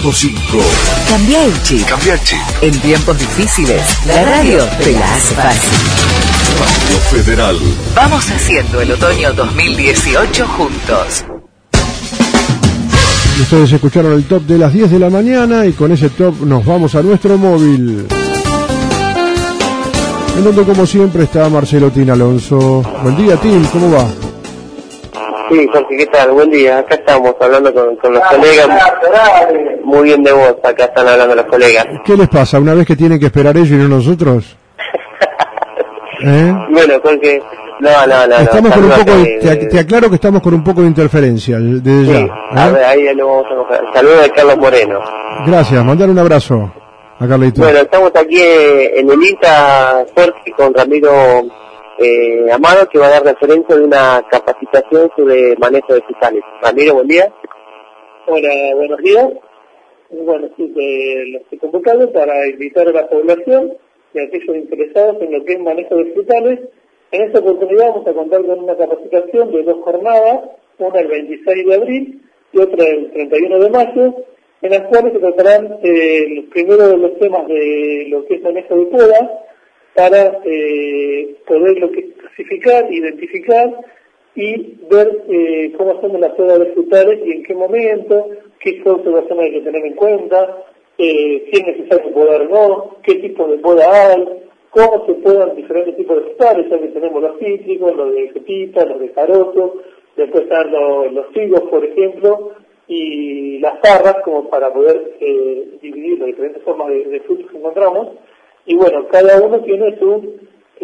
100.5. Cambia el chip. Cambia el chip. En tiempos difíciles, la radio te la hace fácil. Radio Federal. Vamos haciendo el otoño 2018 juntos. Ustedes escucharon el top de las 10 de la mañana y con ese top nos vamos a nuestro móvil, en donde como siempre está Marcelo Tin Alonso. Buen día, Tim, ¿cómo va? Sí, Jorge, ¿qué tal? Buen día. Acá estamos hablando con los colegas. Muy bien de vos, acá están hablando los colegas. ¿Qué les pasa? ¿Una vez que tienen que esperar ellos y no nosotros? Bueno, Jorge, no. Estamos con un poco te aclaro que estamos con un poco de interferencia desde sí, ya. A ver, ahí lo vamos a coger. Saludos de Carlos Moreno. Gracias, mandar un abrazo a Carlito. Bueno, estamos aquí en el INTA, Jorge, con Ramiro Amado, que va a dar referencia de una capacitación sobre manejo de cristales. Ramiro, buen día. Hola, buenos días. Bueno, sí, los he convocado para invitar a la población y a aquellos interesados en lo que es manejo de frutales. En esta oportunidad vamos a contar con una capacitación de 2 jornadas, una el 26 de abril y otra el 31 de mayo, en las cuales se tratarán los primeros de los temas de lo que es manejo de poda, para poder lo que es clasificar, identificar y ver cómo hacemos la poda de frutales y en qué momento, qué observaciones hay que tener en cuenta, si es necesario podar o no, qué tipo de poda hay, cómo se podan diferentes tipos de frutales, ya que tenemos los cítricos, los de pepita, los de caroto, después están los higos, por ejemplo, y las parras, como para poder dividir las diferentes formas de frutos que encontramos. Y bueno, cada uno tiene su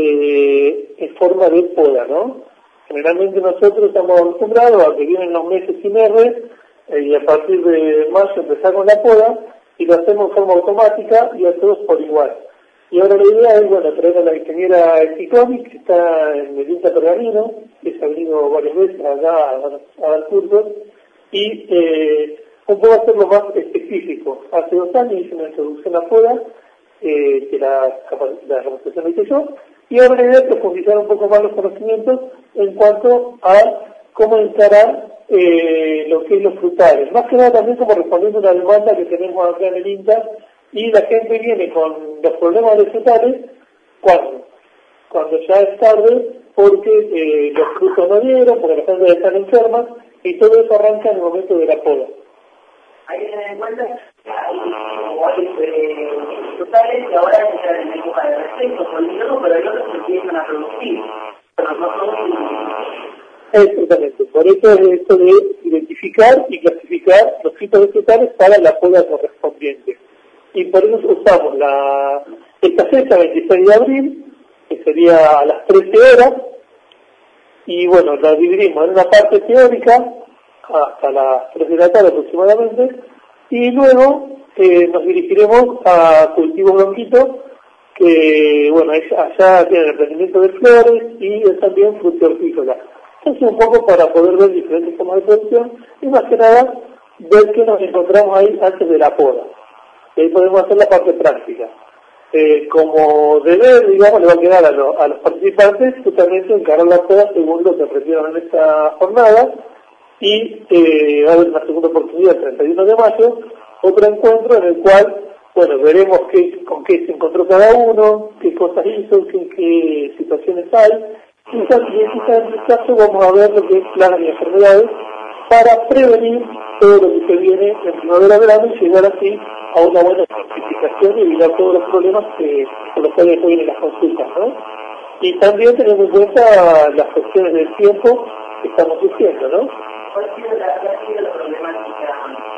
forma de poda, ¿no? Generalmente nosotros estamos acostumbrados a que vienen los meses sin R y a partir de mayo empezar con la poda y lo hacemos en forma automática y a todos por igual. Y ahora la idea es, bueno, traer a la ingeniera Ticoni, que está en el INTA Pergamino, que se ha venido varias veces acá a dar cursos, y un poco hacerlo más específico. Hace 2 años hice una introducción a poda, que la capacitación la hice yo, y ahora la idea es profundizar un poco más los conocimientos en cuanto a cómo encarar lo que es los frutales. Más que nada también como respondiendo a una demanda que tenemos acá en el INTA, y la gente viene con los problemas de frutales cuando ya es tarde, porque los frutos no dieron, porque las plantas están enfermas, y todo eso arranca en el momento de la poda. Hay que tener en cuenta que hay frutales que ahora entran en época de receso, pero hay otros que empiezan a producir, pero no son... Exactamente, por eso es esto de identificar y clasificar los tipos de frutales para la poda correspondiente. Y por eso usamos esta fecha, 26 de abril, que sería a las 13 horas, y bueno, la dividimos en una parte teórica, hasta las 3 de la tarde aproximadamente, y luego nos dirigiremos a cultivos bronquitos, que bueno, allá tienen el rendimiento de flores y también frutihortícola. Entonces un poco para poder ver diferentes formas de producción y más que nada ver qué nos encontramos ahí antes de la poda. Y ahí podemos hacer la parte práctica. Como deber, digamos, le va a quedar a los participantes justamente encarar la poda según lo que aprendieron en esta jornada, y va a haber una segunda oportunidad el 31 de mayo, otro encuentro en el cual, bueno, veremos con qué se encontró cada uno, qué cosas hizo, qué situaciones hay, y en este caso vamos a ver lo que es plagas y enfermedades para prevenir todo lo que se viene en primavera-verano y llegar así a una buena clasificación y evitar todos los problemas por los cuales vienen las consultas, ¿no? Y también tenemos en cuenta las cuestiones del tiempo que estamos sufriendo, ¿no? ¿Cuál ha sido la problemática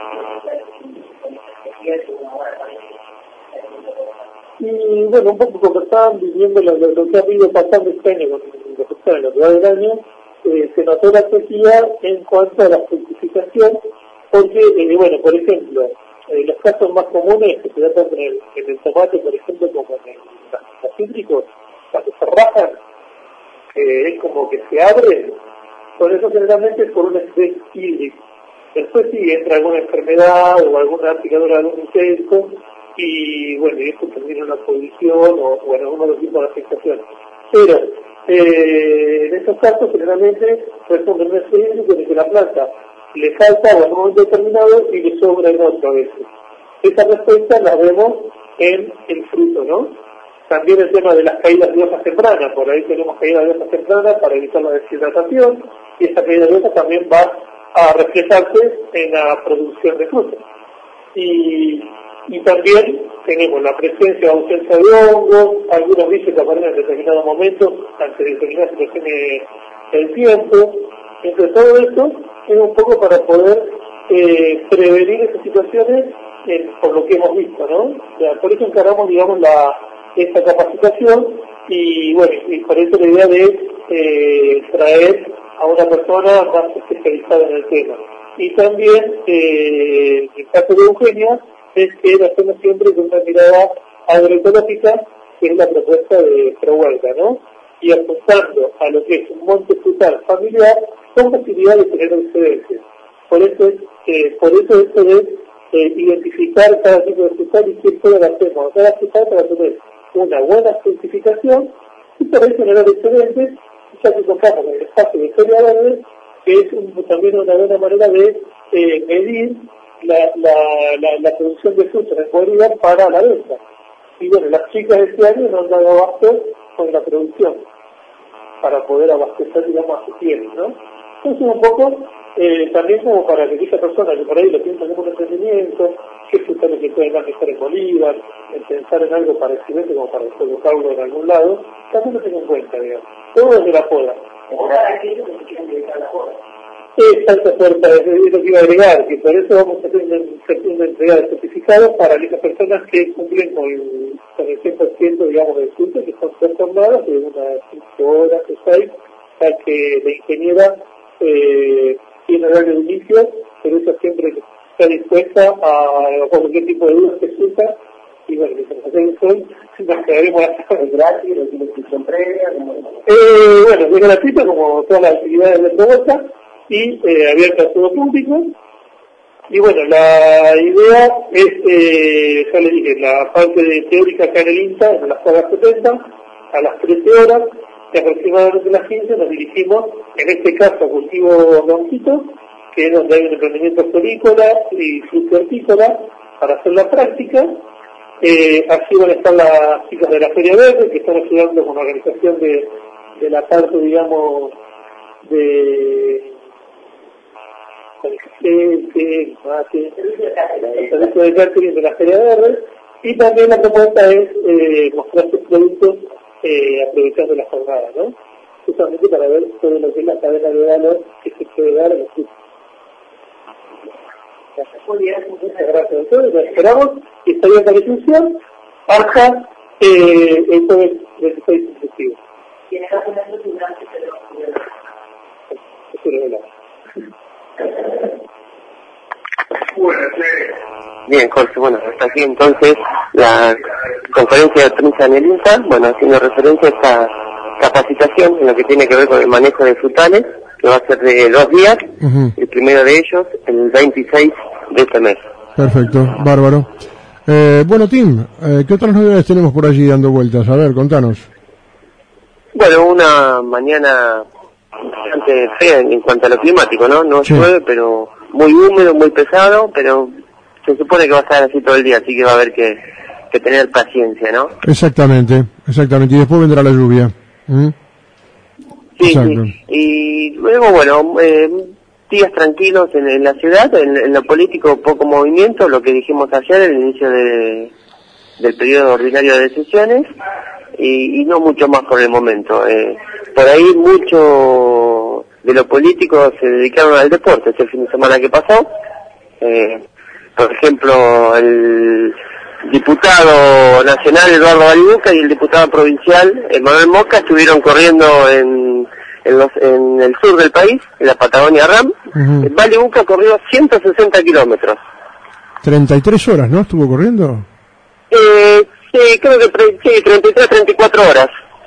Y bueno, un poco conversaban, viviendo lo que ha ido pasando este año con lo que va del año, se notó la sequía en cuanto a la fructificación, porque, bueno, por ejemplo, los casos más comunes que se dan tanto en el tomate, por ejemplo, como en los cítricos, cuando se rajan, es como que se abren, por eso generalmente es por un estrés hídrico. Después sí entra alguna enfermedad o alguna picadura de algún insecto, y bueno, y esto termina en una pudrición o en alguno de los tipos de afectaciones. Pero en estos casos generalmente responde un estrés hídrico en el que la planta le falta agua en un momento determinado y le sobra en otro a veces. esa respuesta la vemos en el fruto, ¿no? También el tema de las caídas de hojas tempranas, por ahí tenemos caídas de hojas tempranas para evitar la deshidratación, y esa caída de hojas también va a reflejarse en la producción de frutos. Y también tenemos la presencia o ausencia de hongos, algunos bichos que aparecen en determinados momentos, ante determinadas situaciones del tiempo. Entre todo esto es un poco para poder prevenir esas situaciones por lo que hemos visto, ¿no? O sea, por eso encaramos, digamos, esta capacitación y bueno, y por eso la idea de traer a una persona más especializada en el tema. Y también, en el caso de Eugenia, es que lo hacemos siempre con una mirada agroecológica, que es la propuesta de Prohuelga, ¿no? Y apuntando a lo que es un monte frutal familiar con posibilidad de tener excedencias. Por eso esto de identificar cada tipo de frutal y qué todo lo hacemos. Cada frutal para tener una buena certificación y para generar excedentes, ya que contamos con el espacio de Feria Verde, que es también una buena manera de medir la producción de frutos en Bolívar para la venta. Y bueno, las chicas de este año nos han dado abasto con la producción para poder abastecer, digamos, a sus bienes, ¿no? Entonces un poco también como para que esa persona que por ahí lo piensa como un emprendimiento, qué frutales que pueden manejar en Bolívar, pensar en algo para excelente como para colocarlo en algún lado, también lo tengo en cuenta, digamos. Todo desde la poda. Aquellos que se quieren dedicar a la poda. Esa oferta es lo que iba a agregar, que por eso vamos a hacer una entrega de certificados para aquellas personas que cumplen con el 100%, digamos, del curso, que son 3 jornadas de unas 5 horas o 6, para que la ingeniera tiene horario de inicio, pero ella siempre está dispuesta a cualquier tipo de dudas que surja. Y bueno, mientras hacen eso, nos quedaremos gratis, la inscripción previa. Bueno, es gratuito como todas las actividades de Prohuelga y abierta a todo público. Y bueno, la idea es, ya les dije, la parte de teórica acá en el INTA, en las horas 70, a las 13 horas, y aproximadamente a las 15 nos dirigimos, en este caso, a Cultivo Ronquito, que es donde hay un emprendimiento florícola y frutícola, para hacer la práctica. Así van a estar las chicas de la Feria Verde, que están ayudando con la organización de la parte, digamos, de el servicio de catering de la Feria Verde, y también la propuesta es mostrar sus productos aprovechando la jornada, ¿no? Justamente para ver todo lo que es la cadena de valor que se puede dar a los frutos. Muy bien, muchas gracias a todos, nos esperamos y estaría para la inscripción hasta el jueves 16 inclusive. Tienes alguna estructura que te lo Bien, Jorge, bueno, hasta aquí entonces la conferencia de prensa en el INTA, bueno, haciendo referencia a esta capacitación en lo que tiene que ver con el manejo de frutales, que va a ser de 2 días, el primero de ellos, el 26 de este mes. Perfecto, bárbaro. Bueno, Tim, ¿qué otras novedades tenemos por allí dando vueltas? A ver, contanos. Bueno, una mañana bastante fea en cuanto a lo climático, ¿no? No Sí. llueve, pero muy húmedo, muy pesado, pero se supone que va a estar así todo el día, así que va a haber que tener paciencia, ¿no? Exactamente, y después vendrá la lluvia. Sí, Exacto. sí. Y luego, bueno, días tranquilos en la ciudad, en lo político poco movimiento, lo que dijimos ayer, el inicio del periodo ordinario de sesiones, y no mucho más por el momento. Por ahí mucho de lo político se dedicaron al deporte este fin de semana que pasó. Por ejemplo, el diputado nacional Eduardo Balibuca y el diputado provincial Manuel Mosca estuvieron corriendo en el sur del país, en la Patagonia RAM. Balibuca corrió 160 kilómetros. 33 horas, ¿no? ¿Estuvo corriendo? Sí, creo que 33, 34 horas.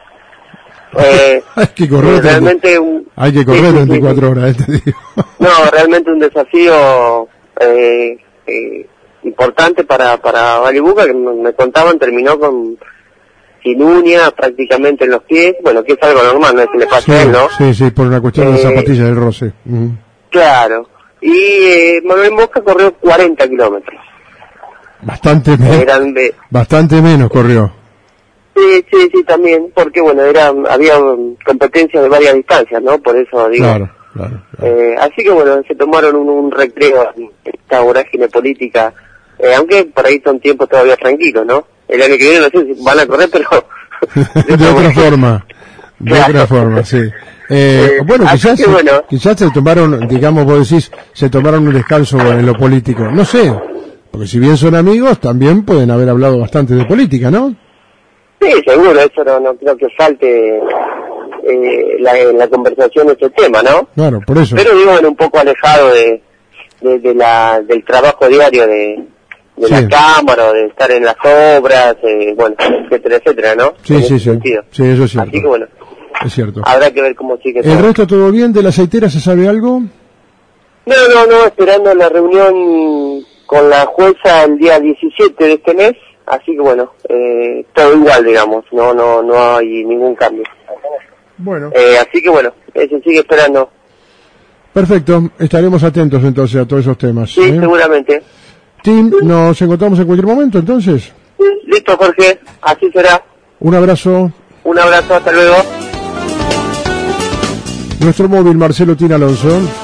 Hay que correr, realmente hay que correr 34 horas, te digo. No, realmente un desafío importante para Balibuca, que me contaban, terminó sin uña prácticamente en los pies, bueno, que es algo normal, no es que le pase a él, ¿no? Sí, por una cuestión de zapatillas del roce. Claro, y Manuel Mosca corrió 40 kilómetros. Bastante menos. Eran de... Bastante menos corrió. Sí, también, porque bueno, había competencias de varias distancias, ¿no? Por eso digo. Claro. Así que bueno, se tomaron un recreo en esta vorágine política, aunque por ahí son tiempos todavía tranquilos, ¿no? El año que viene no sé si van a correr, pero... de otra forma. De otra forma, sí. Bueno, quizás se tomaron, digamos, vos decís, se tomaron un descanso en lo político. No sé, porque si bien son amigos, también pueden haber hablado bastante de política, ¿no? Sí, seguro, eso no creo que falte en la conversación ese tema, ¿no? Claro, por eso. Pero digo, un poco alejado del trabajo diario de la Cámara, de estar en las obras, bueno, etcétera, ¿no? Sí, sí, sí, eso es cierto. Así que bueno, es cierto. Habrá que ver cómo sigue todo. ¿El resto todo bien? ¿De la aceitera se sabe algo? No, esperando la reunión con la jueza el día 17 de este mes, así que bueno, todo igual, digamos, no hay ningún cambio. Bueno. Así que bueno, se sigue esperando. Perfecto, estaremos atentos entonces a todos esos temas. Sí, seguramente. Tim, nos encontramos en cualquier momento entonces. Listo, Jorge, así será. Un abrazo. Un abrazo, hasta luego. Nuestro móvil, Marcelo Tin Alonso.